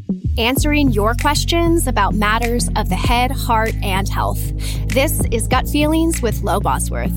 answering your questions about matters of the head, heart, and health. This is Gut Feelings with Lo Bosworth.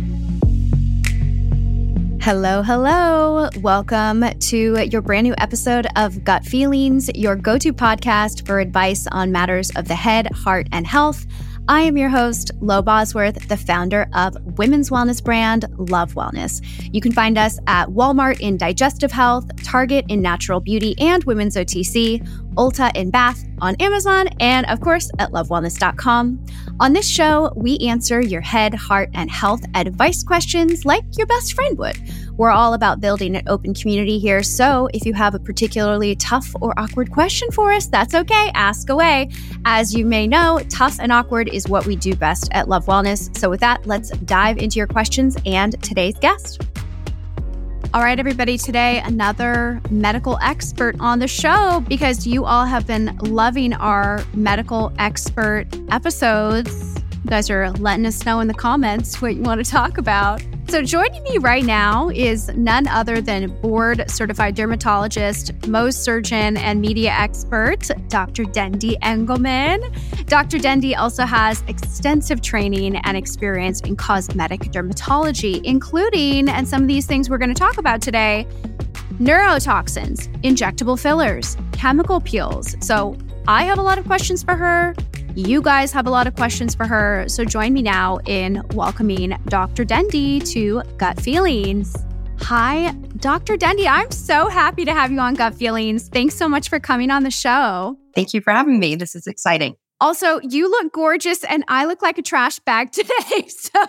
Hello, hello. Welcome to your brand new episode of Gut Feelings, your go-to podcast for advice on matters of the head, heart, and health. I am your host, Lo Bosworth, the founder of women's wellness brand, Love Wellness. You can find us at Walmart in digestive health, Target in natural beauty and women's OTC, Ulta in bath, on Amazon, and of course at lovewellness.com. On this show, we answer your head, heart, and health advice questions like your best friend would. We're all about building an open community here, so if you have a particularly tough or awkward question for us, that's okay, ask away. As you may know, tough and awkward is what we do best at Love Wellness. So with that, let's dive into your questions and today's guest. All right, everybody, today, another medical expert on the show because you all have been loving our medical expert episodes. You guys are letting us know in the comments what you want to talk about. So joining me right now is none other than board-certified dermatologist, Mohs surgeon, and media expert, Dr. Dendi Engelman. Dr. Dendi also has extensive training and experience in cosmetic dermatology, including, and some of these things we're going to talk about today, neurotoxins, injectable fillers, chemical peels. So I have a lot of questions for her. You guys have a lot of questions for her, so join me now in welcoming Dr. Dendi to Gut Feelings. Hi, Dr. Dendi. I'm so happy to have you on Gut Feelings. Thanks so much for coming on the show. Thank you for having me. This is exciting. Also, you look gorgeous and I look like a trash bag today, so...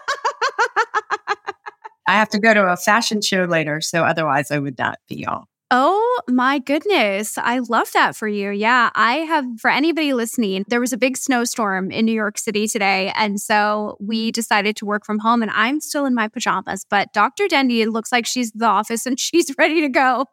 I have to go to a fashion show later, so otherwise I would not be on. Oh my goodness. I love that for you. Yeah, for anybody listening, there was a big snowstorm in New York City today. And so we decided to work from home and I'm still in my pajamas, but Dr. Dendi, it looks like she's at the office and she's ready to go.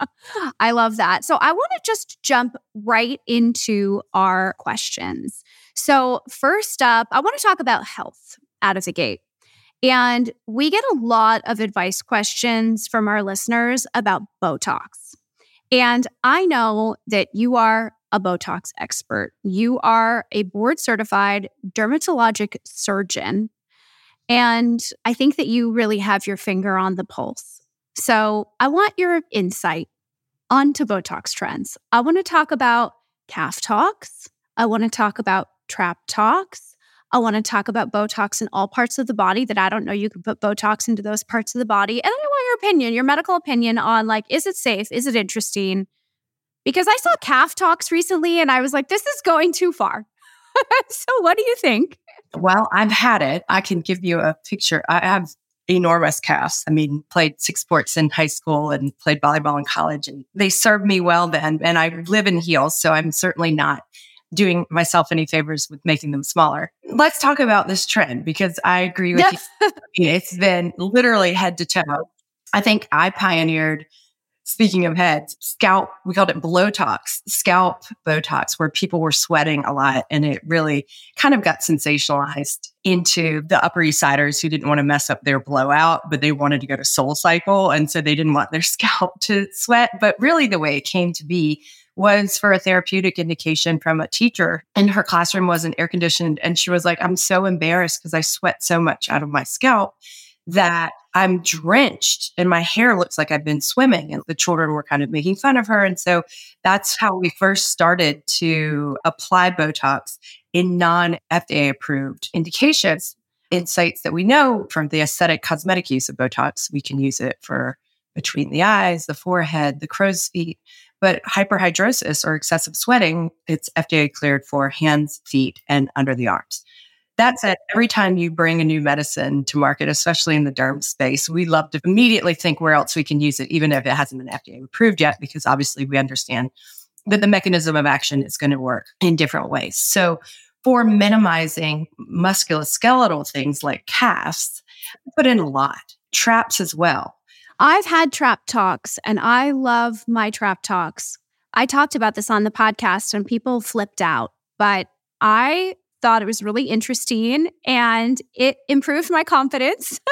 I love that. So I want to just jump right into our questions. So first up, I want to talk about health out of the gate. And we get a lot of advice questions from our listeners about Botox. And I know that you are a Botox expert. You are a board-certified dermatologic surgeon. And I think that you really have your finger on the pulse. So I want your insight onto Botox trends. I want to talk about calf tox. I want to talk about trap tox. I want to talk about Botox in all parts of the body that I don't know you could put Botox into those parts of the body. And I want your opinion, your medical opinion on is it safe? Is it interesting? Because I saw calf tox recently and I was like, this is going too far. So what do you think? Well, I've had it. I can give you a picture. I have enormous calves. I mean, played 6 sports in high school and played volleyball in college. And they served me well then. And I live in heels, so I'm certainly not doing myself any favors with making them smaller. Let's talk about this trend because I agree with you. It's been literally head to toe. I think I pioneered, speaking of heads, scalp, we called it Blowtox, scalp Botox, where people were sweating a lot. And it really kind of got sensationalized into the Upper East Siders who didn't want to mess up their blowout, but they wanted to go to SoulCycle. And so they didn't want their scalp to sweat. But really the way it came to be was for a therapeutic indication from a teacher. And her classroom wasn't air conditioned. And she was like, I'm so embarrassed because I sweat so much out of my scalp that I'm drenched and my hair looks like I've been swimming. And the children were kind of making fun of her. And so that's how we first started to apply Botox in non-FDA approved indications. Insights that we know from the aesthetic cosmetic use of Botox, we can use it for between the eyes, the forehead, the crow's feet. But hyperhidrosis or excessive sweating, it's FDA cleared for hands, feet, and under the arms. That said, every time you bring a new medicine to market, especially in the derm space, we love to immediately think where else we can use it, even if it hasn't been FDA approved yet, because obviously we understand that the mechanism of action is going to work in different ways. So for minimizing musculoskeletal things like calves, I put in a lot, traps as well. I've had trap talks and I love my trap talks. I talked about this on the podcast and people flipped out, but I thought it was really interesting and it improved my confidence.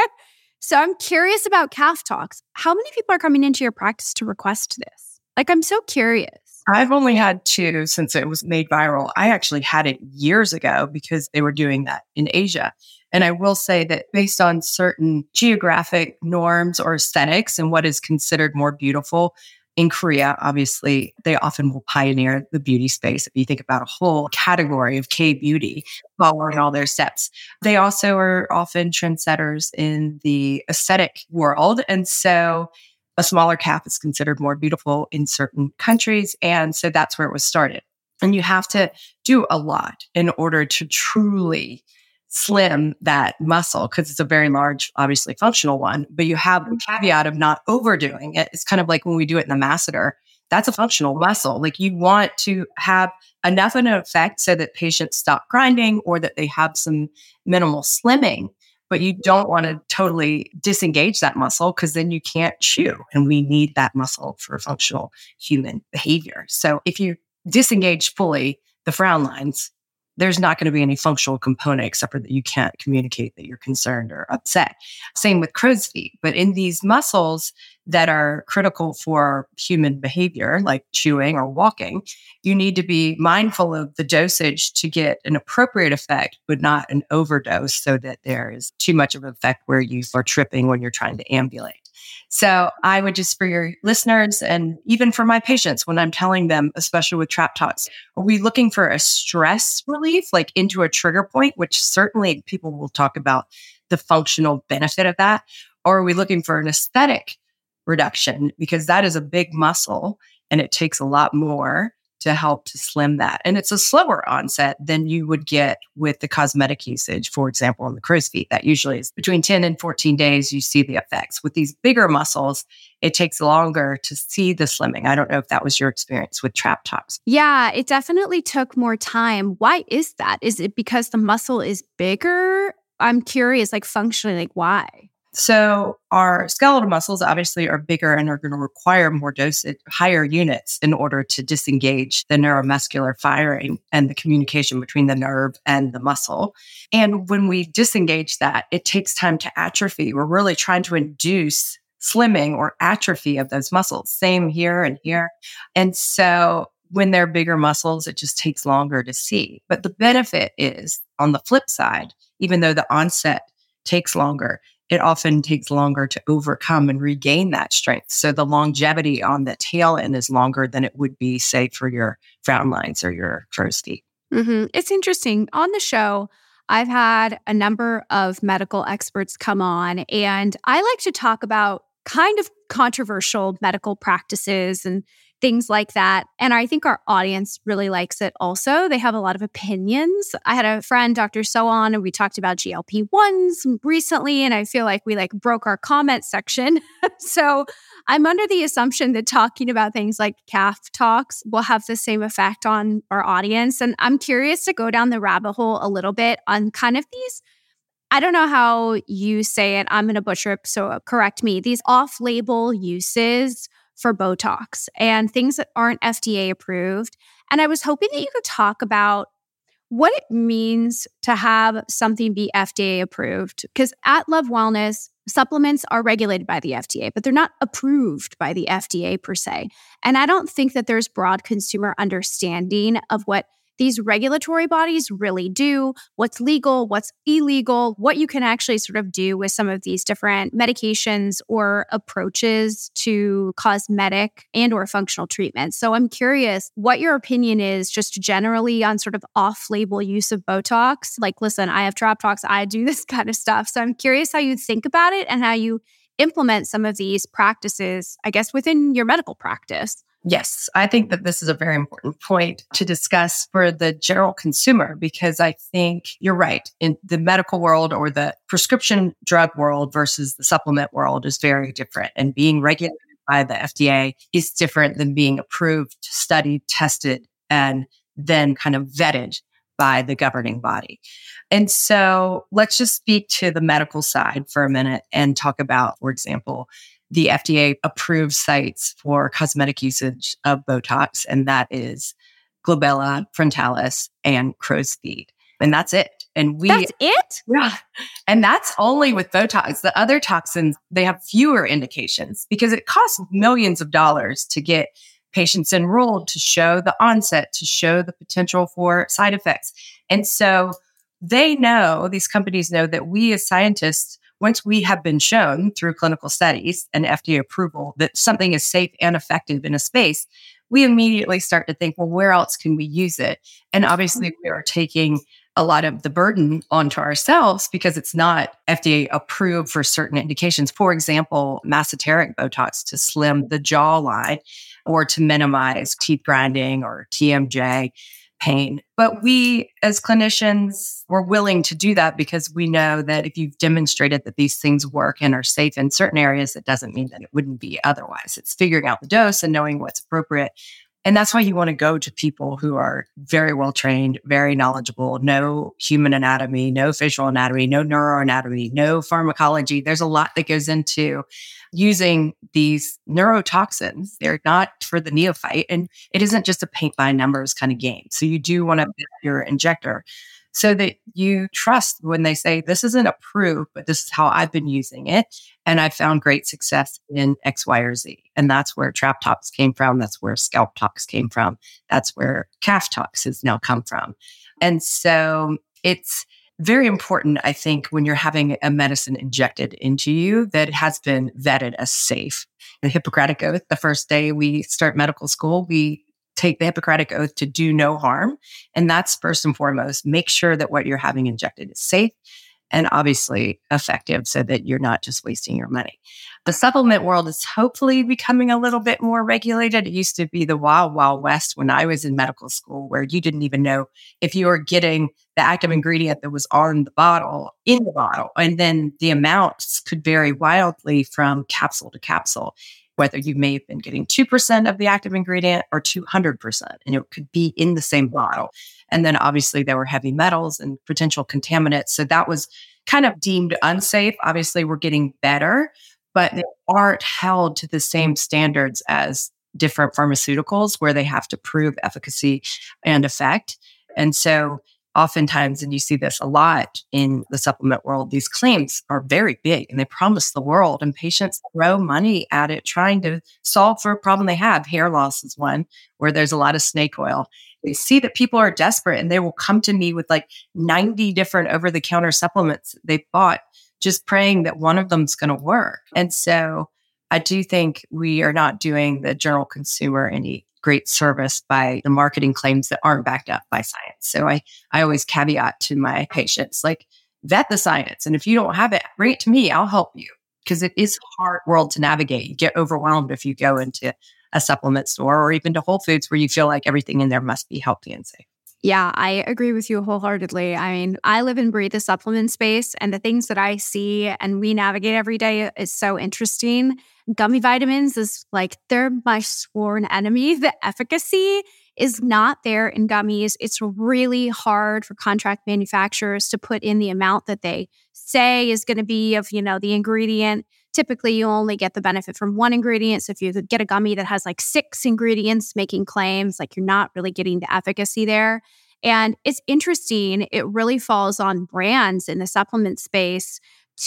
So I'm curious about calf talks. How many people are coming into your practice to request this? I'm so curious. I've only had two since it was made viral. I actually had it years ago because they were doing that in Asia. And I will say that based on certain geographic norms or aesthetics and what is considered more beautiful, in Korea, obviously, they often will pioneer the beauty space. If you think about a whole category of K-beauty following all their steps, they also are often trendsetters in the aesthetic world. And so a smaller calf is considered more beautiful in certain countries. And so that's where it was started. And you have to do a lot in order to truly slim that muscle because it's a very large, obviously functional one, but you have the caveat of not overdoing it. It's kind of like when we do it in the masseter, that's a functional muscle. Like you want to have enough of an effect so that patients stop grinding or that they have some minimal slimming, but you don't want to totally disengage that muscle because then you can't chew. And we need that muscle for functional human behavior. So if you disengage fully the frown lines, there's not going to be any functional component except for that you can't communicate that you're concerned or upset. Same with crow's feet. But in these muscles that are critical for human behavior, like chewing or walking, you need to be mindful of the dosage to get an appropriate effect, but not an overdose so that there is too much of an effect where you are tripping when you're trying to ambulate. So I would just, for your listeners and even for my patients, when I'm telling them, especially with Trap Talks, are we looking for a stress relief, like into a trigger point, which certainly people will talk about the functional benefit of that? Or are we looking for an aesthetic reduction? Because that is a big muscle and it takes a lot more to help to slim that. And it's a slower onset than you would get with the cosmetic usage, for example, on the crow's feet. That usually is between 10 and 14 days, you see the effects. With these bigger muscles, it takes longer to see the slimming. I don't know if that was your experience with Trap Talks. Yeah, it definitely took more time. Why is that? Is it because the muscle is bigger? I'm curious, like functionally, like why? So our skeletal muscles obviously are bigger and are going to require more dosage, higher units in order to disengage the neuromuscular firing and the communication between the nerve and the muscle. And when we disengage that, it takes time to atrophy. We're really trying to induce slimming or atrophy of those muscles. Same here and here. And so when they're bigger muscles, it just takes longer to see. But the benefit is on the flip side, even though the onset takes longer, it often takes longer to overcome and regain that strength. So the longevity on the tail end is longer than it would be, say, for your frown lines or your crow's feet. Mm-hmm. It's interesting. On the show, I've had a number of medical experts come on, and I like to talk about kind of controversial medical practices and things like that. And I think our audience really likes it also. They have a lot of opinions. I had a friend, Dr. Sohan, and we talked about GLP-1s recently, and I feel like we broke our comment section. So I'm under the assumption that talking about things like calf talks will have the same effect on our audience. And I'm curious to go down the rabbit hole a little bit on kind of these, I don't know how you say it, I'm going to butcher it, so correct me, these off-label uses for Botox and things that aren't FDA approved. And I was hoping that you could talk about what it means to have something be FDA approved. Because at Love Wellness, supplements are regulated by the FDA, but they're not approved by the FDA per se. And I don't think that there's broad consumer understanding of what these regulatory bodies really do, what's legal, what's illegal, what you can actually sort of do with some of these different medications or approaches to cosmetic and or functional treatments. So I'm curious what your opinion is just generally on sort of off-label use of Botox. Like, listen, I have Trap Talks, I do this kind of stuff. So I'm curious how you think about it and how you implement some of these practices, I guess, within your medical practice. Yes, I think that this is a very important point to discuss for the general consumer, because I think you're right. In the medical world or the prescription drug world versus the supplement world is very different. And being regulated by the FDA is different than being approved, studied, tested, and then kind of vetted by the governing body. And so let's just speak to the medical side for a minute and talk about, for example, the FDA approved sites for cosmetic usage of Botox, and that is glabella frontalis and crow's feet. And that's it. And that's it? Yeah. And that's only with Botox. The other toxins, they have fewer indications because it costs millions of dollars to get patients enrolled to show the onset, to show the potential for side effects. And so they know, these companies know that we as scientists, once we have been shown through clinical studies and FDA approval that something is safe and effective in a space, we immediately start to think, well, where else can we use it? And obviously, we are taking a lot of the burden onto ourselves because it's not FDA approved for certain indications. For example, mesenteric Botox to slim the jawline or to minimize teeth grinding or TMJ pain. But we as clinicians were willing to do that because we know that if you've demonstrated that these things work and are safe in certain areas, it doesn't mean that it wouldn't be otherwise. It's figuring out the dose and knowing what's appropriate. And that's why you want to go to people who are very well trained, very knowledgeable, know human anatomy, know facial anatomy, know neuroanatomy, know pharmacology. There's a lot that goes into using these neurotoxins. They're not for the neophyte. And it isn't just a paint by numbers kind of game. So you do want to pick your injector so that you trust when they say, this isn't approved, but this is how I've been using it. And I found great success in X, Y, or Z. And that's where Trap Tox came from. That's where Scalp Tox came from. That's where Calf Tox has now come from. And so it's very important, I think, when you're having a medicine injected into you that it has been vetted as safe. The Hippocratic Oath, the first day we start medical school, we take the Hippocratic Oath to do no harm. And that's first and foremost, make sure that what you're having injected is safe and obviously effective so that you're not just wasting your money. The supplement world is hopefully becoming a little bit more regulated. It used to be the wild, wild west when I was in medical school where you didn't even know if you were getting the active ingredient that was on the bottle in the bottle. And then the amounts could vary wildly from capsule to capsule, whether you may have been getting 2% of the active ingredient or 200%, and it could be in the same bottle. And then obviously there were heavy metals and potential contaminants. So that was kind of deemed unsafe. Obviously we're getting better, but they aren't held to the same standards as different pharmaceuticals where they have to prove efficacy and effect. And so oftentimes, and you see this a lot in the supplement world, these claims are very big and they promise the world, and patients throw money at it trying to solve for a problem they have. Hair loss is one where there's a lot of snake oil. They see that people are desperate and they will come to me with like 90 different over-the-counter supplements they bought, just praying that one of them's going to work. And so I do think we are not doing the general consumer any great service by the marketing claims that aren't backed up by science. So I always caveat to my patients, like, vet the science. And if you don't have it, bring it to me. I'll help you, because it is a hard world to navigate. You get overwhelmed if you go into a supplement store or even to Whole Foods where you feel like everything in there must be healthy and safe. Yeah, I agree with you wholeheartedly. I mean, I live and breathe the supplement space, and the things that I see and we navigate every day is so interesting. Gummy vitamins is like, they're my sworn enemy. The efficacy is not there in gummies. It's really hard for contract manufacturers to put in the amount that they say is going to be of, the ingredient. Typically, you only get the benefit from one ingredient. So if you could get a gummy that has like 6 ingredients making claims, like, you're not really getting the efficacy there. And it's interesting. It really falls on brands in the supplement space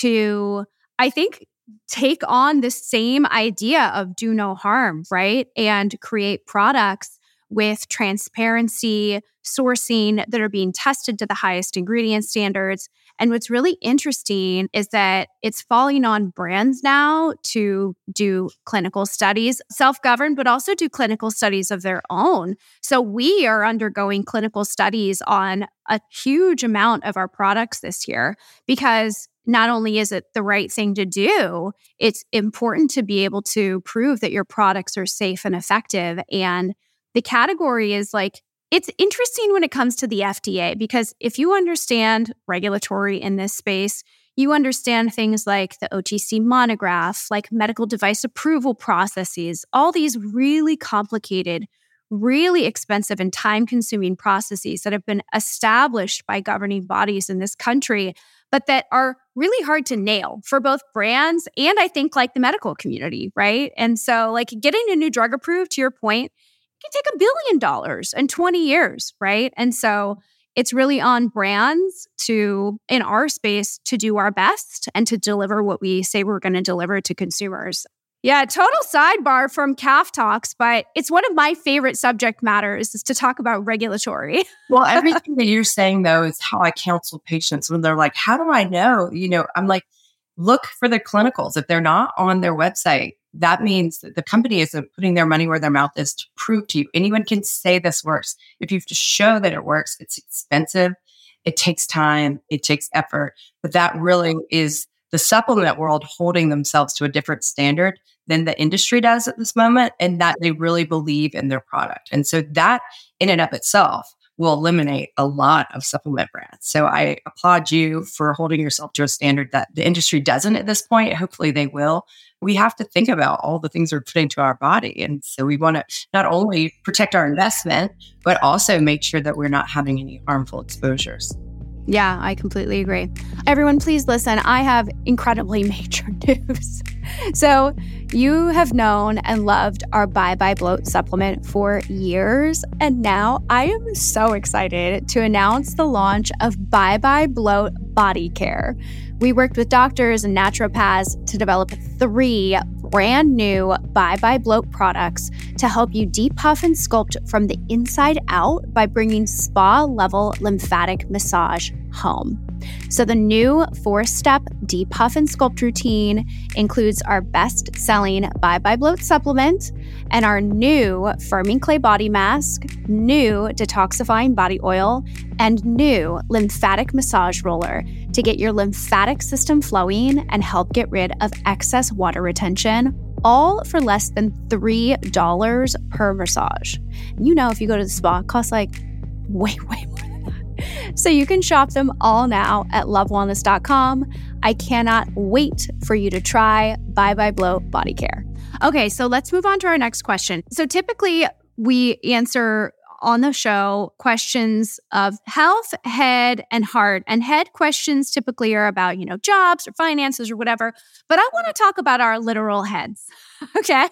to, I think, take on the same idea of do no harm, right? And create products with transparency, sourcing that are being tested to the highest ingredient standards. And what's really interesting is that it's falling on brands now to do clinical studies, self-governed, but also do clinical studies of their own. So we are undergoing clinical studies on a huge amount of our products this year, because not only is it the right thing to do, it's important to be able to prove that your products are safe and effective. And the category is like, it's interesting when it comes to the FDA, because if you understand regulatory in this space, you understand things like the OTC monograph, like medical device approval processes, all these really complicated, really expensive and time-consuming processes that have been established by governing bodies in this country, but that are really hard to nail for both brands and I think like the medical community, right? And so like getting a new drug approved, to your point, can take $1 billion in 20 years, right? And so it's really on brands to, in our space, to do our best and to deliver what we say we're going to deliver to consumers. Yeah, total sidebar from calf talks, but it's one of my favorite subject matters is to talk about regulatory. Well, everything that you're saying, though, is how I counsel patients when they're like, how do I know? I'm like, look for the clinicals. If they're not on their website, that means that the company isn't putting their money where their mouth is to prove to you. Anyone can say this works. If you have to show that it works, it's expensive. It takes time. It takes effort. But that really is the supplement world holding themselves to a different standard than the industry does at this moment, and that they really believe in their product. And so that in and of itself will eliminate a lot of supplement brands. So I applaud you for holding yourself to a standard that the industry doesn't at this point. Hopefully they will. We have to think about all the things we're putting to our body. And so we want to not only protect our investment, but also make sure that we're not having any harmful exposures. Yeah, I completely agree. Everyone, please listen. I have incredibly major news. So you have known and loved our Bye Bye Bloat supplement for years. And now I am so excited to announce the launch of Bye Bye Bloat Body Care. We worked with doctors and naturopaths to develop 3 brand new Bye Bye Bloat products to help you depuff and sculpt from the inside out by bringing spa-level lymphatic massage home. So the new 4-step depuff and sculpt routine includes our best-selling Bye Bye Bloat supplement and our new firming clay body mask, new detoxifying body oil, and new lymphatic massage roller to get your lymphatic system flowing and help get rid of excess water retention, all for less than $3 per massage. If you go to the spa, it costs like way more than that. So you can shop them all now at lovewellness.com. I cannot wait for you to try Bye Bye Bloat Body Care. Okay, so let's move on to our next question. So typically we answer on the show questions of health, head, and heart. And head questions typically are about, jobs or finances or whatever. But I want to talk about our literal heads. Okay.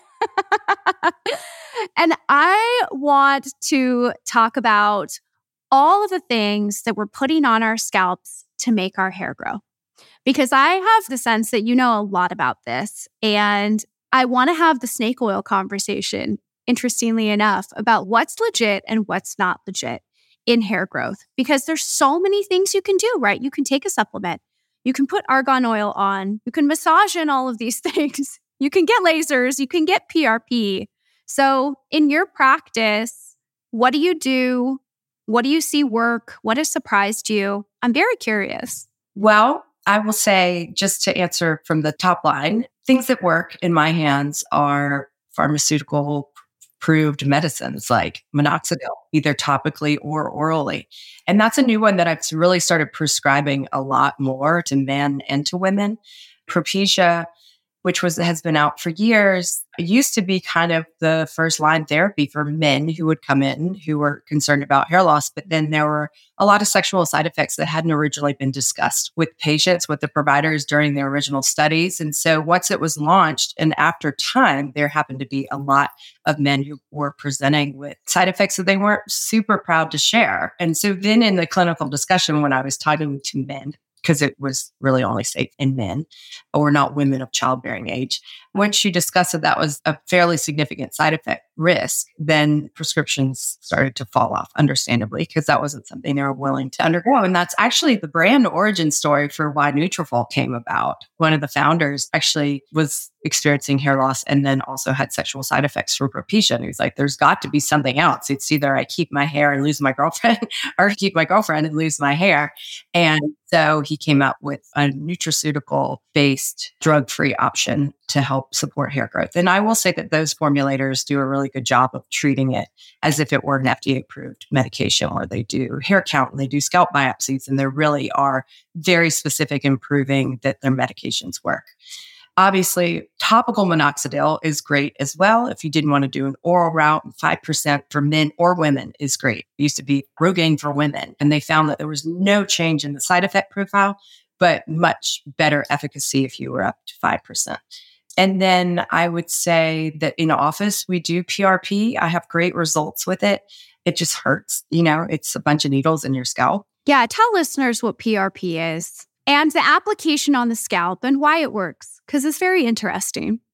And I want to talk about all of the things that we're putting on our scalps to make our hair grow. Because I have the sense that you know a lot about this. And I want to have the snake oil conversation, interestingly enough, about what's legit and what's not legit in hair growth. Because there's so many things you can do, right? You can take a supplement. You can put argan oil on. You can massage in all of these things. You can get lasers. You can get PRP. So in your practice, what do you do? What do you see work? What has surprised you? I'm very curious. Well, I will say, just to answer from the top line, things that work in my hands are pharmaceutical approved medicines like minoxidil, either topically or orally. And that's a new one that I've really started prescribing a lot more to men and to women. Propecia, which has been out for years, used to be kind of the first line therapy for men who would come in who were concerned about hair loss. But then there were a lot of sexual side effects that hadn't originally been discussed with patients, with the providers during their original studies. And so once it was launched and after time, there happened to be a lot of men who were presenting with side effects that they weren't super proud to share. And so then in the clinical discussion, when I was talking to men, because it was really only safe in men or not women of childbearing age. Once she discussed that was a fairly significant side effect risk, then prescriptions started to fall off, understandably, because that wasn't something they were willing to undergo. And that's actually the brand origin story for why Nutrafol came about. One of the founders actually was experiencing hair loss and then also had sexual side effects for Propecia. And he was like, there's got to be something else. It's either I keep my hair and lose my girlfriend or I keep my girlfriend and lose my hair. And so he came up with a nutraceutical-based drug-free option to help support hair growth. And I will say that those formulators do a really good job of treating it as if it were an FDA-approved medication, where they do hair count and they do scalp biopsies, and they really are very specific in proving that their medications work. Obviously, topical minoxidil is great as well. If you didn't want to do an oral route, 5% for men or women is great. It used to be Rogaine for women, and they found that there was no change in the side effect profile, but much better efficacy if you were up to 5%. And then I would say that in office, we do PRP. I have great results with it. It just hurts. It's a bunch of needles in your scalp. Yeah, tell listeners what PRP is and the application on the scalp and why it works, because it's very interesting.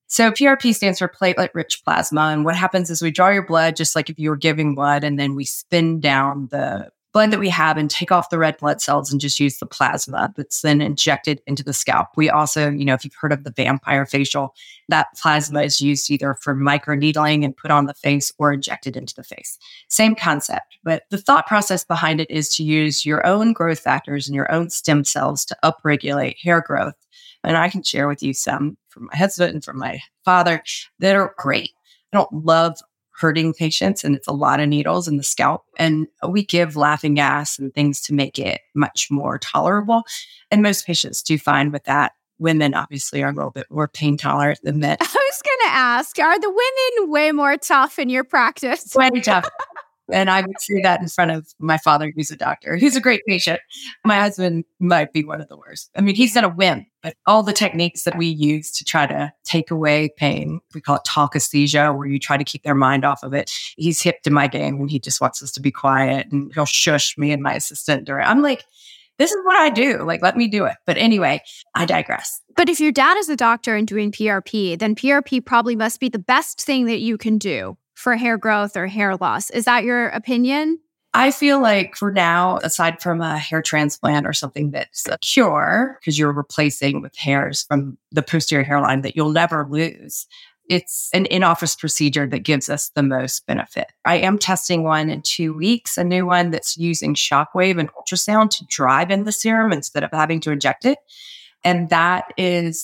So PRP stands for platelet-rich plasma. And what happens is we draw your blood just like if you were giving blood, and then we spin down the blood that we have and take off the red blood cells and just use the plasma that's then injected into the scalp. We also, if you've heard of the vampire facial, that plasma is used either for microneedling and put on the face or injected into the face. Same concept, but the thought process behind it is to use your own growth factors and your own stem cells to upregulate hair growth. And I can share with you some from my husband and from my father that are great. I don't love hurting patients, and it's a lot of needles in the scalp. And we give laughing gas and things to make it much more tolerable. And most patients do fine with that. Women obviously are a little bit more pain tolerant than men. I was going to ask, are the women way more tough in your practice? Way tough. And I would say that in front of my father, who's a doctor. He's a great patient. My husband might be one of the worst. I mean, he's not a wimp, but all the techniques that we use to try to take away pain, we call it talkesthesia, where you try to keep their mind off of it. He's hip to my game and he just wants us to be quiet, and he'll shush me and my assistant. I'm like, this is what I do. Like, let me do it. But anyway, I digress. But if your dad is a doctor and doing PRP, then PRP probably must be the best thing that you can do for hair growth or hair loss. Is that your opinion? I feel like for now, aside from a hair transplant or something that's a cure, because you're replacing with hairs from the posterior hairline that you'll never lose, it's an in-office procedure that gives us the most benefit. I am testing one in 2 weeks, a new one that's using shockwave and ultrasound to drive in the serum instead of having to inject it. And that is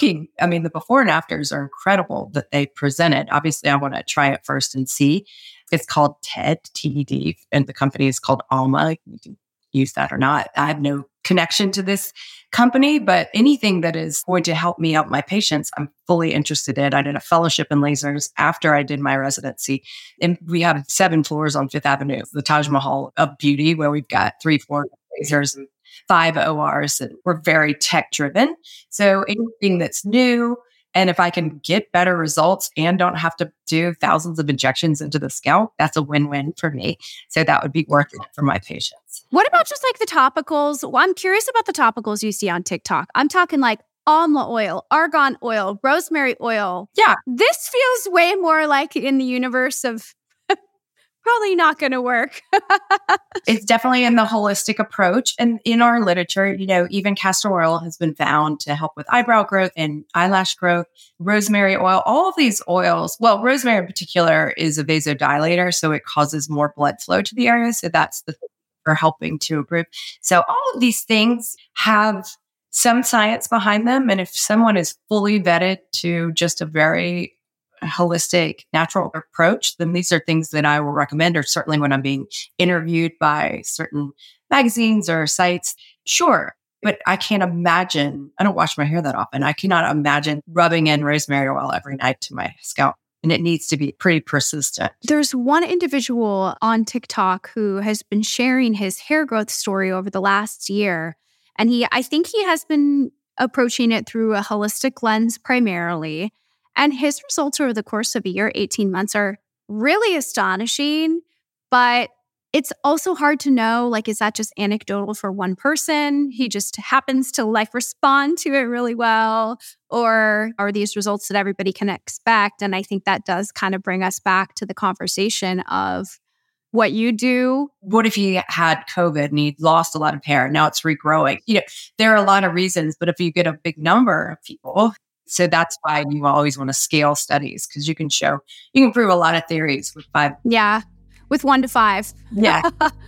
the before and afters are incredible that they presented. Obviously, I want to try it first and see. It's called TED, TED, and the company is called Alma. You can use that or not. I have no connection to this company, but anything that is going to help me help my patients, I'm fully interested in. I did a fellowship in lasers after I did my residency. And we have 7 floors on Fifth Avenue, the Taj Mahal of beauty, where we've got 3 floors of lasers and 5 ORs, and we're very tech driven. So anything that's new, and if I can get better results and don't have to do thousands of injections into the scalp, that's a win-win for me. So that would be worth it for my patients. What about just like the topicals? Well, I'm curious about the topicals you see on TikTok. I'm talking like almond oil, argan oil, rosemary oil. Yeah. This feels way more like in the universe of probably not going to work. It's definitely in the holistic approach. And in our literature, even castor oil has been found to help with eyebrow growth and eyelash growth. Rosemary oil, all of these oils, well, rosemary in particular is a vasodilator, so it causes more blood flow to the area. So that's the thing for helping to improve. So all of these things have some science behind them. And if someone is fully vetted to just a very holistic, natural approach, then these are things that I will recommend, or certainly when I'm being interviewed by certain magazines or sites. Sure. But I can't imagine, I don't wash my hair that often. I cannot imagine rubbing in rosemary oil every night to my scalp. And it needs to be pretty persistent. There's one individual on TikTok who has been sharing his hair growth story over the last year. And I think he has been approaching it through a holistic lens primarily. And his results over the course of a year, 18 months, are really astonishing. But it's also hard to know, like, is that just anecdotal for one person? He just happens to respond to it really well. Or are these results that everybody can expect? And I think that does kind of bring us back to the conversation of what you do. What if he had COVID and he lost a lot of hair? Now it's regrowing. There are a lot of reasons, but if you get a big number of people, so that's why you always want to scale studies, because you can prove a lot of theories with 5. Yeah, with 1 to 5. Yeah.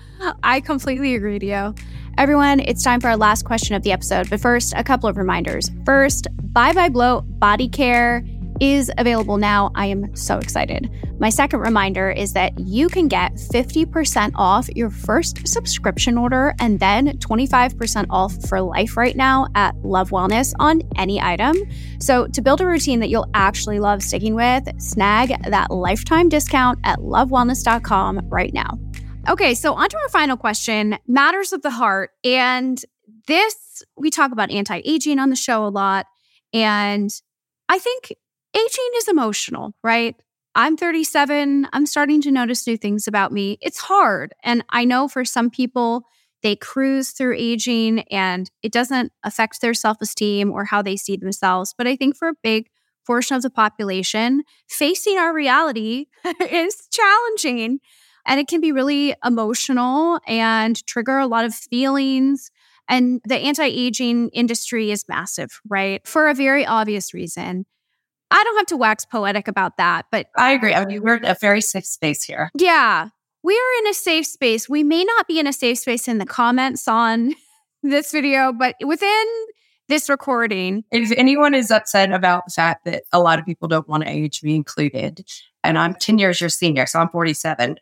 I completely agree with you. Everyone, it's time for our last question of the episode. But first, a couple of reminders. First, Bye Bye Blow Body Care is available now. I am so excited. My second reminder is that you can get 50% off your first subscription order and then 25% off for life right now at Love Wellness on any item. So to build a routine that you'll actually love sticking with, snag that lifetime discount at lovewellness.com right now. Okay, so on to our final question, matters of the heart. And this, we talk about anti-aging on the show a lot. And I think aging is emotional, right? I'm 37. I'm starting to notice new things about me. It's hard. And I know for some people, they cruise through aging and it doesn't affect their self-esteem or how they see themselves. But I think for a big portion of the population, facing our reality is challenging. And it can be really emotional and trigger a lot of feelings. And the anti-aging industry is massive, right? For a very obvious reason. I don't have to wax poetic about that, but I agree. I mean, we're in a very safe space here. yeah, we're in a safe space. We may not be in a safe space in the comments on this video, but within this recording. If anyone is upset about the fact that a lot of people don't want to age, me included, and I'm 10 years your senior, so I'm 47,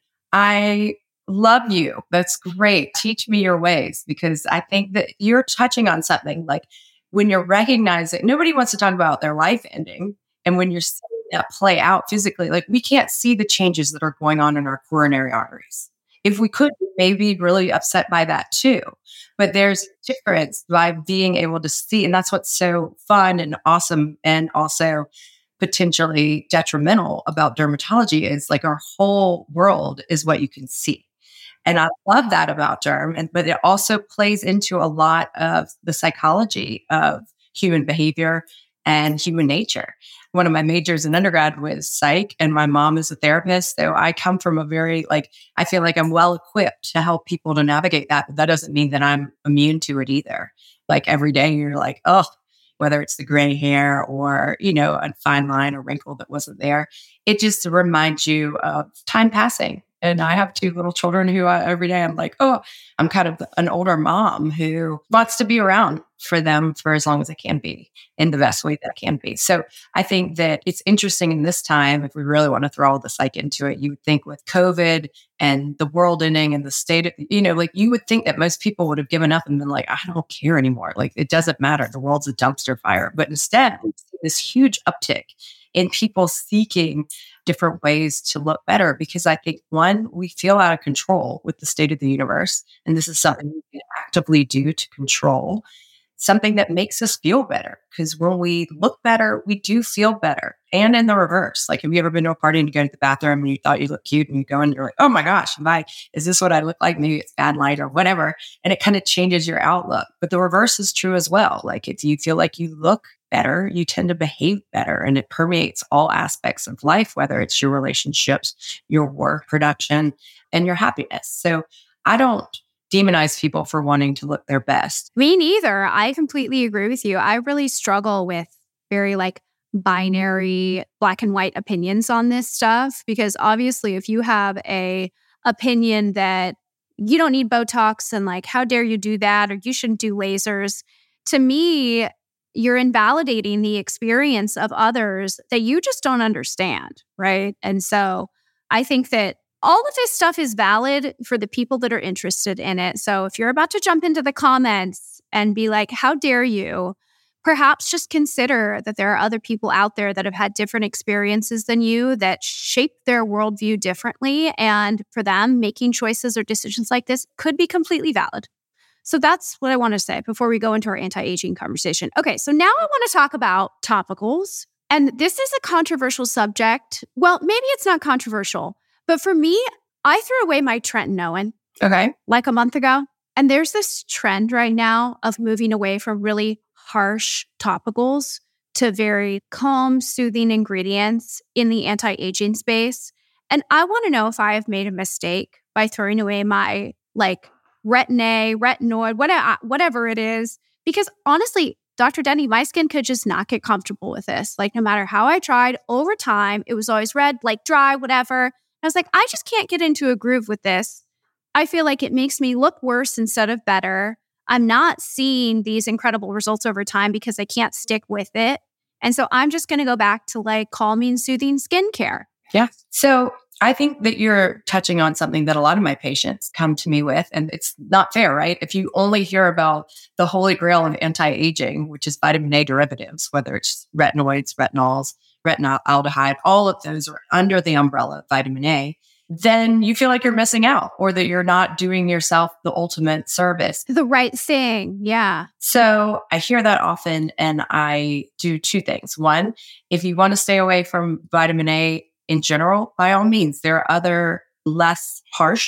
I love you. That's great. Teach me your ways, because I think that you're touching on something like when you're recognizing nobody wants to talk about their life ending. And when you're seeing that play out physically, like we can't see the changes that are going on in our coronary arteries. If we could, we may be really upset by that too. But there's a difference by being able to see. And that's what's so fun and awesome and also potentially detrimental about dermatology is like our whole world is what you can see. And I love that about derm. But it also plays into a lot of the psychology of human behavior and human nature. One of my majors in undergrad was psych, and my mom is a therapist. So I come from a very, I feel like I'm well equipped to help people to navigate that. But that doesn't mean that I'm immune to it either. Like every day you're like, oh, whether it's the gray hair or, a fine line or wrinkle that wasn't there, it just reminds you of time passing. And I have 2 little children who every day I'm like, oh, I'm kind of an older mom who wants to be around for them for as long as I can be in the best way that I can be. So I think that it's interesting in this time, if we really want to throw all the psych into it, you would think with COVID and the world ending and the state, you would think that most people would have given up and been like, I don't care anymore. Like, it doesn't matter. The world's a dumpster fire. But instead, we see this huge uptick in people seeking different ways to look better, because I think, one, we feel out of control with the state of the universe. And this is something we can actively do to control, something that makes us feel better. Because when we look better, we do feel better. And in the reverse, like, have you ever been to a party and you go to the bathroom and you thought you looked cute and you go in and you're like, oh my gosh, is this what I look like? Maybe it's bad light or whatever. And it kind of changes your outlook. But the reverse is true as well. Like, if you feel like you look better, you tend to behave better, and it permeates all aspects of life, whether it's your relationships, your work production, and your happiness. So I don't demonize people for wanting to look their best. Me neither. I completely agree with you. I really struggle with very binary black and white opinions on this stuff, because obviously if you have a opinion that you don't need Botox and how dare you do that, or you shouldn't do lasers, to me, you're invalidating the experience of others that you just don't understand, right? And so I think that all of this stuff is valid for the people that are interested in it. So if you're about to jump into the comments and be like, how dare you, perhaps just consider that there are other people out there that have had different experiences than you that shape their worldview differently. And for them, making choices or decisions like this could be completely valid. So that's what I want to say before we go into our anti-aging conversation. Okay, so now I want to talk about topicals. And this is a controversial subject. Well, maybe it's not controversial, but for me, I threw away my Trenton Owen. Okay. A month ago. And there's this trend right now of moving away from really harsh topicals to very calm, soothing ingredients in the anti-aging space. And I want to know if I have made a mistake by throwing away my Retin-A, retinoid, whatever it is. Because honestly, Dr. Denny, my skin could just not get comfortable with this. No matter how I tried, over time, it was always red, dry, whatever. I was like, I just can't get into a groove with this. I feel like it makes me look worse instead of better. I'm not seeing these incredible results over time because I can't stick with it. And so I'm just going to go back to calming, soothing skincare. Yeah. So I think that you're touching on something that a lot of my patients come to me with, and it's not fair, right? If you only hear about the holy grail of anti-aging, which is vitamin A derivatives, whether it's retinoids, retinols, retinaldehyde, all of those are under the umbrella of vitamin A, then you feel like you're missing out, or that you're not doing yourself the ultimate service. The right thing. Yeah. So I hear that often, and I do 2 things. One, if you want to stay away from vitamin A in general, by all means, there are other less harsh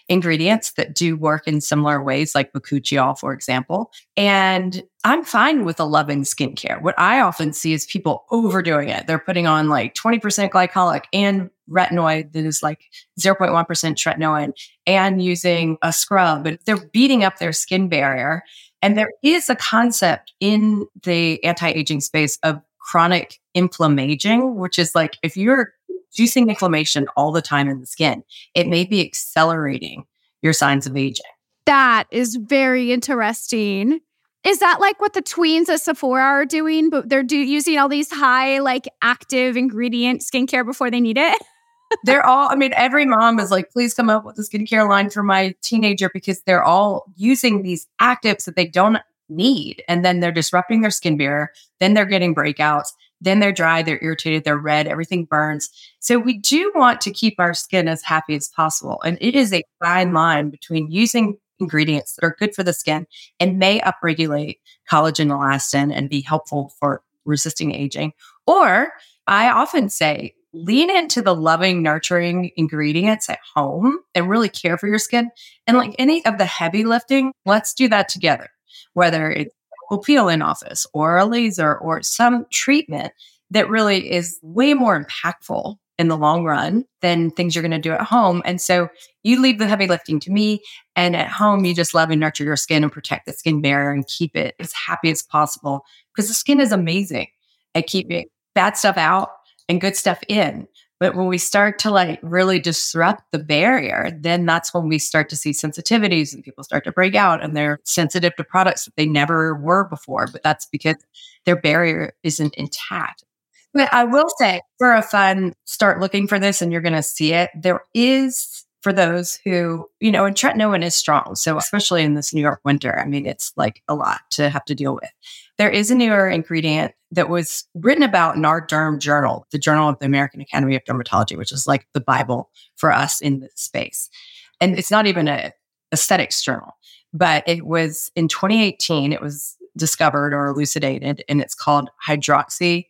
ingredients that do work in similar ways, like bakuchiol, for example. And I'm fine with a loving skincare. What I often see is people overdoing it. They're putting on like 20% glycolic and retinoid that is like 0.1% tretinoin and using a scrub, but they're beating up their skin barrier. And there is a concept in the anti-aging space of chronic inflammaging, which is like if you're inducing inflammation all the time in the skin, it may be accelerating your signs of aging. That is very interesting. Is that like what the tweens at Sephora are doing? But they're using all these high, like active ingredient skincare before they need it? They're all, I mean, every mom is like, please come up with a skincare line for my teenager because they're all using these actives that they don't need. And then they're disrupting their skin barrier. Then they're getting breakouts. Then they're dry, they're irritated, they're red, everything burns. So we do want to keep our skin as happy as possible. And it is a fine line between using ingredients that are good for the skin and may upregulate collagen, elastin, and be helpful for resisting aging. Or I often say, lean into the loving, nurturing ingredients at home and really care for your skin. And like any of the heavy lifting, let's do that together, whether it's a peel in office or a laser or some treatment that really is way more impactful in the long run than things you're going to do at home. And so you leave the heavy lifting to me, and at home, you just love and nurture your skin and protect the skin barrier and keep it as happy as possible because the skin is amazing at keeping bad stuff out and good stuff in. But when we start to like really disrupt the barrier, then that's when we start to see sensitivities and people start to break out and they're sensitive to products that they never were before. But that's because their barrier isn't intact. But I will say for a fun, start looking for this and you're going to see it. There is, for those who, and tretinoin is strong. So especially in this New York winter, I mean, it's like a lot to have to deal with. There is a newer ingredient that was written about in our derm journal, the Journal of the American Academy of Dermatology, which is like the Bible for us in this space. And it's not even an aesthetics journal, but it was in 2018, it was discovered or elucidated, and it's called hydroxypanacolone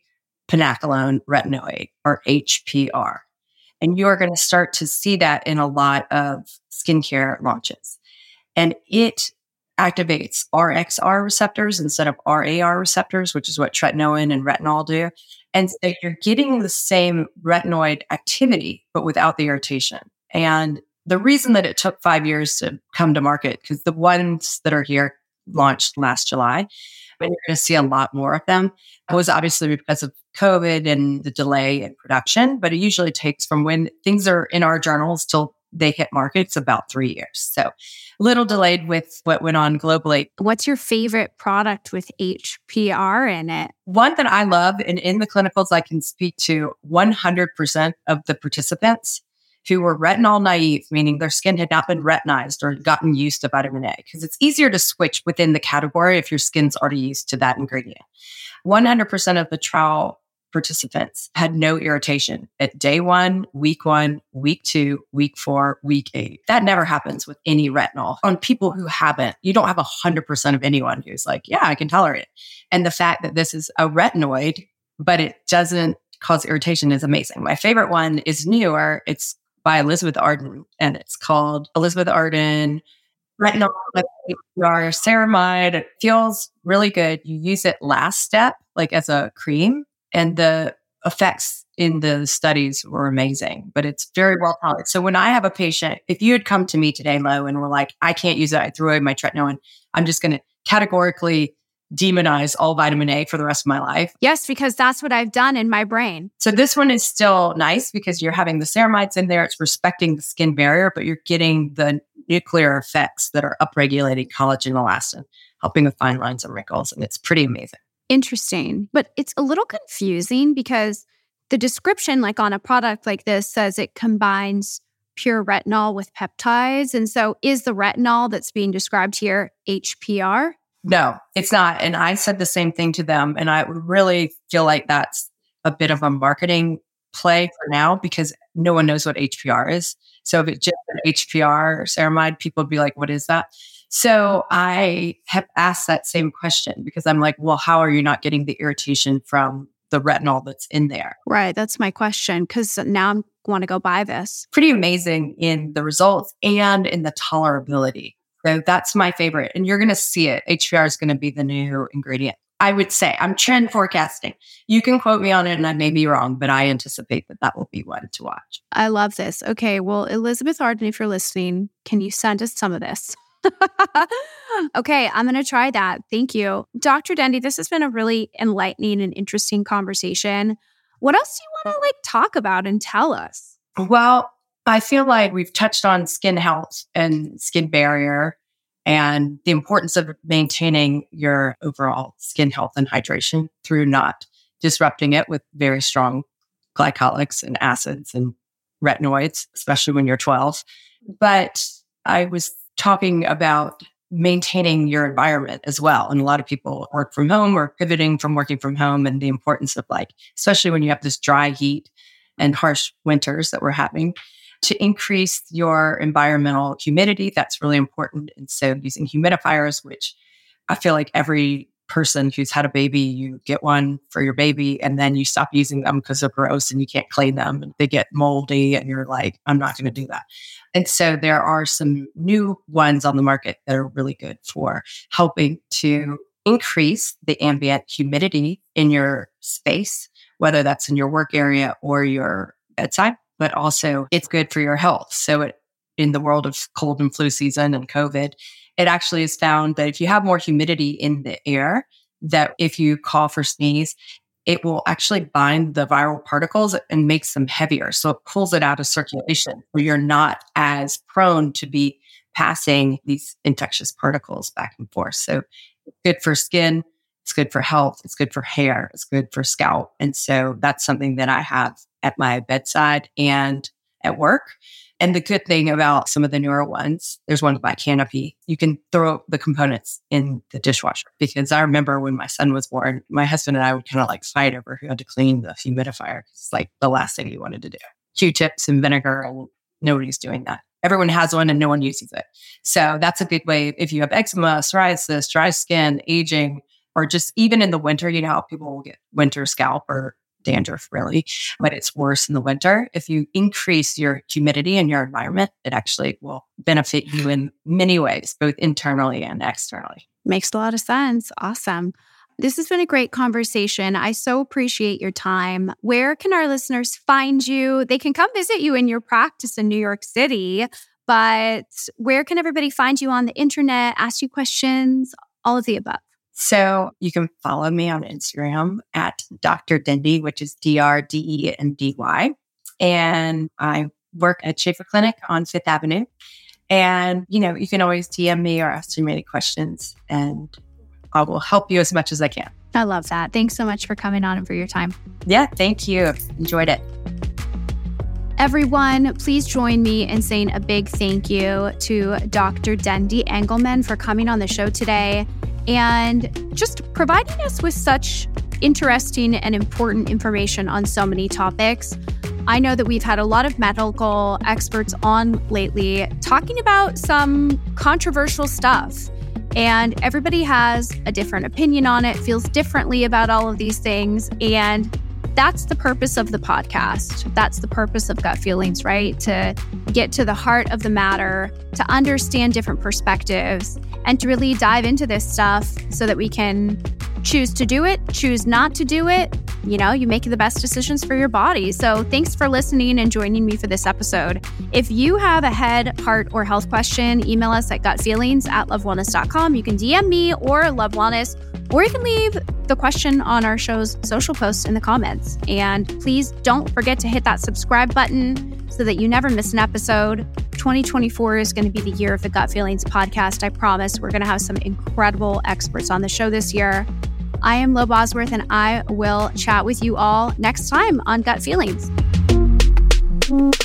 retinoid, or HPR. And you're going to start to see that in a lot of skincare launches. And it activates RXR receptors instead of RAR receptors, which is what tretinoin and retinol do. And so you're getting the same retinoid activity, but without the irritation. And the reason that it took 5 years to come to market, because the ones that are here launched last July, and you're going to see a lot more of them, was obviously because of COVID and the delay in production. But it usually takes from when things are in our journals till they hit markets about 3 years. So a little delayed with what went on globally. What's your favorite product with HPR in it? One that I love, and in the clinicals, I can speak to 100% of the participants who were retinol naive, meaning their skin had not been retinized or gotten used to vitamin A, because it's easier to switch within the category if your skin's already used to that ingredient. 100% of the trial participants had no irritation at day 1, week 1, week 2, week 4, week 8. That never happens with any retinol. On people who haven't, you don't have 100% of anyone who's like, yeah, I can tolerate it. And the fact that this is a retinoid, but it doesn't cause irritation is amazing. My favorite one is newer. It's by Elizabeth Arden, and it's called Elizabeth Arden Retinol HPR Ceramide. It feels really good. You use it last step, like as a cream. And the effects in the studies were amazing, but it's very well tolerated. So when I have a patient, if you had come to me today, Lo, and were like, I can't use it, I threw away my tretinoin, I'm just going to categorically demonize all vitamin A for the rest of my life. Yes, because that's what I've done in my brain. So this one is still nice because you're having the ceramides in there. It's respecting the skin barrier, but you're getting the nuclear effects that are upregulating collagen, elastin, helping with fine lines and wrinkles. And it's pretty amazing. Interesting. But it's a little confusing because the description, like on a product like this, says it combines pure retinol with peptides. And so is the retinol that's being described here HPR? No, it's not. And I said the same thing to them. And I really feel like that's a bit of a marketing play for now because no one knows what HPR is. So if it's just an HPR or ceramide, people would be like, what is that? So I have asked that same question because I'm like, well, how are you not getting the irritation from the the retinol that's in there. Right. That's my question, because now I want to go buy this. Pretty amazing in the results and in the tolerability. So that's my favorite. And you're going to see it. HPR is going to be the new ingredient. I would say I'm trend forecasting. You can quote me on it and I may be wrong, but I anticipate that will be one to watch. I love this. Okay. Well, Elizabeth Arden, if you're listening, can you send us some of this? Okay. I'm going to try that. Thank you. Dr. Dendy, this has been a really enlightening and interesting conversation. What else do you want to talk about and tell us? Well, I feel like we've touched on skin health and skin barrier and the importance of maintaining your overall skin health and hydration through not disrupting it with very strong glycolics and acids and retinoids, especially when you're 12. But I was talking about maintaining your environment as well. And a lot of people work from home or pivoting from working from home, and the importance of especially when you have this dry heat and harsh winters that we're having, to increase your environmental humidity. That's really important. And so using humidifiers, which I feel like every person who's had a baby, you get one for your baby and then you stop using them because they're gross and you can't clean them and they get moldy and you're like, I'm not going to do that. And so there are some new ones on the market that are really good for helping to increase the ambient humidity in your space, whether that's in your work area or your bedside. But also it's good for your health. So in the world of cold and flu season and COVID, it actually is found that if you have more humidity in the air, that if you cough or sneeze, it will actually bind the viral particles and makes them heavier. So it pulls it out of circulation where you're not as prone to be passing these infectious particles back and forth. So it's good for skin. It's good for health. It's good for hair. It's good for scalp. And so that's something that I have at my bedside and at work. And the good thing about some of the newer ones, there's one by Canopy. You can throw the components in the dishwasher, because I remember when my son was born, my husband and I would kind of fight over who had to clean the humidifier. It's the last thing you wanted to do. Q-tips and vinegar, and nobody's doing that. Everyone has one and no one uses it. So that's a good way if you have eczema, psoriasis, dry skin, aging, or just even in the winter, you know how people will get winter scalp or dandruff, really, but it's worse in the winter. If you increase your humidity in your environment, it actually will benefit you in many ways, both internally and externally. Makes a lot of sense. Awesome. This has been a great conversation. I so appreciate your time. Where can our listeners find you? They can come visit you in your practice in New York City, but where can everybody find you on the internet, ask you questions, all of the above? So you can follow me on Instagram at Dr. Dendy, which is DRDENDY. And I work at Schaefer Clinic on Fifth Avenue. And, you can always DM me or ask me any questions, and I will help you as much as I can. I love that. Thanks so much for coming on and for your time. Yeah, thank you. Enjoyed it. Everyone, please join me in saying a big thank you to Dr. Dendy Engelman for coming on the show today and just providing us with such interesting and important information on so many topics. I know that we've had a lot of medical experts on lately talking about some controversial stuff, and everybody has a different opinion on it, feels differently about all of these things, and that's the purpose of the podcast. That's the purpose of Gut Feelings, right? To get to the heart of the matter, to understand different perspectives, and to really dive into this stuff so that we can choose to do it, choose not to do it. You make the best decisions for your body. So thanks for listening and joining me for this episode. If you have a head, heart, or health question, email us at gutfeelings@lovewellness.com. You can DM me or Love Wellness, or you can leave the question on our show's social posts in the comments. And please don't forget to hit that subscribe button so that you never miss an episode. 2024 is going to be the year of the Gut Feelings podcast. I promise we're going to have some incredible experts on the show this year. I am Lo Bosworth, and I will chat with you all next time on Gut Feelings.